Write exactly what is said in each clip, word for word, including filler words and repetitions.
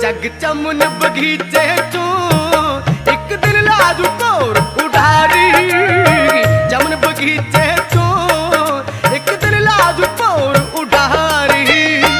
जग चमन बगीचे चो एक दिन लाजू तोर उडारी। चमन बगीचे चो एक दिन लाजू तोर उडारी।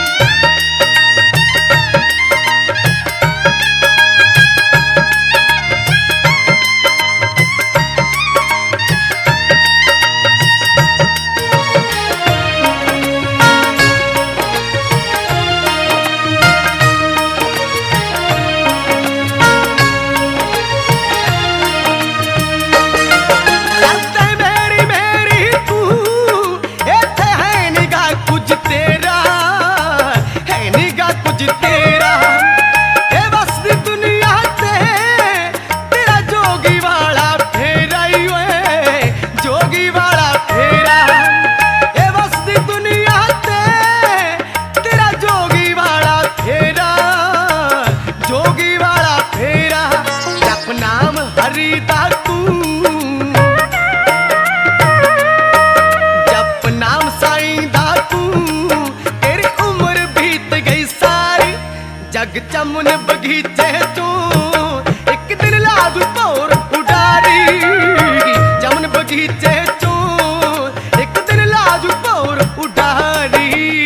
जप नाम साईं दा तू तेरी उम्र बीत गई सारी। जग चमन बगीचे चो एक दिन लाजू तोर उडारी। चमन बगीचे चो एक दिन लाजू तोर उडारी।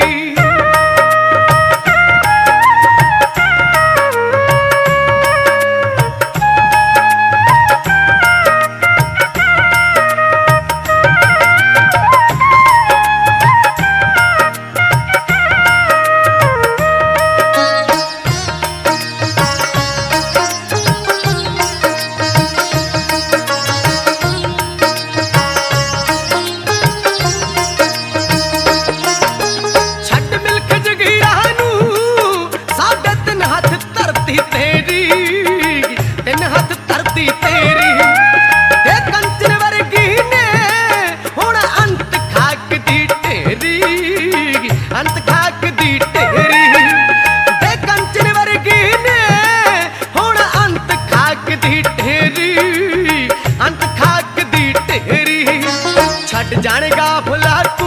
छट जानेगा भुला तू,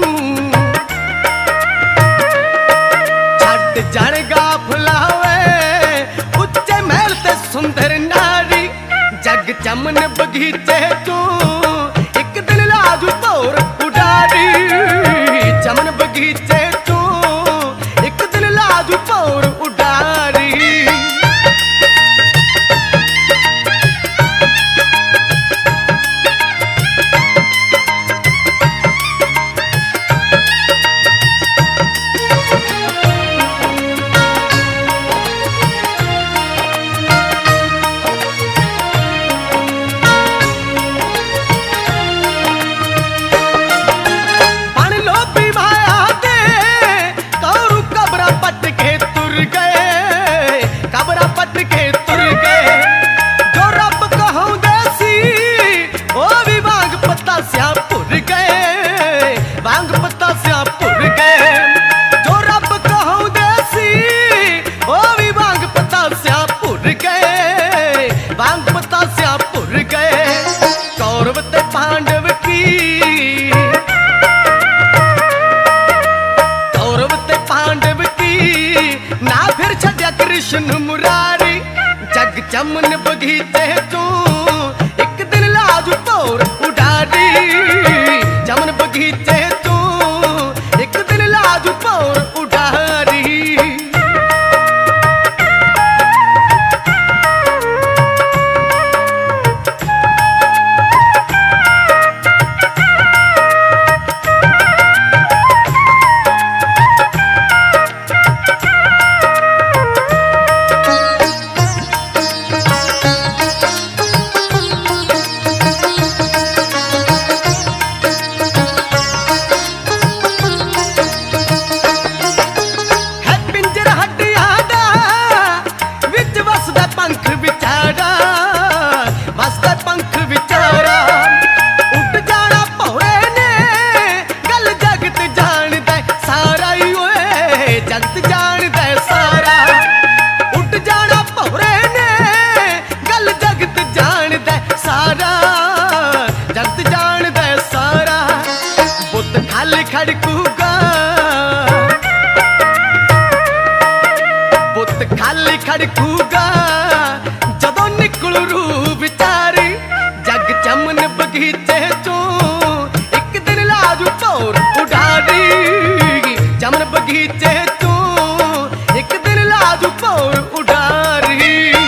छट जानेगा भुलावे उच्चे महल ते सुंदर नारी। जग चमन बगीचे चो एक दिन लाजू तोर उडारी। चमन बगीचे चो एक दिन लाजू तोर उडारी। पांडव की कौरव ते पांडव की ना फिर छड्या कृष्ण मुरारी। जग चमन बगीचे चो एक दिन लाजू तोर उडारी। चमन बगीचे चो एक दिन लाजू तोर उडारी। खड़कूगा जदों निकलू रू विचारी जग चमन बगीचे चों एक दिन लाजू भौर उडारी चमन बगीचे चों एक दिन लाजू भौर उडारी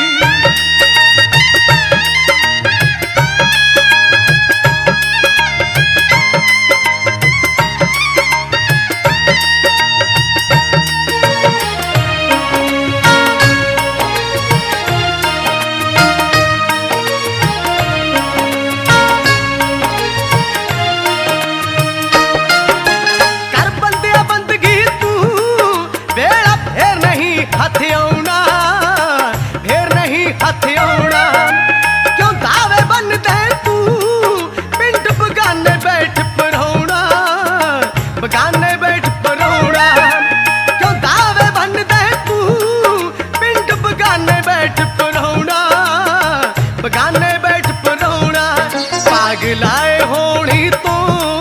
हथ आउना फिर नहीं हथ आउना क्यों दावे बन दे तू पिंड बगाने बैठ परौना बगाने बैठ परौना क्यों दावे बन दे तू पिंड बगाने बैठ परौना बगाने बैठ परौना पागलाए होनी तो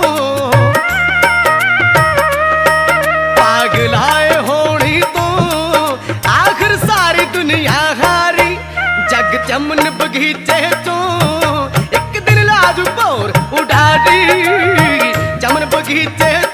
पागलाए होनी तो आखिर सारी दुनिया हारी जग चमन बगीचे चों एक दिन लाजू भौर उडारी चमन बगीचे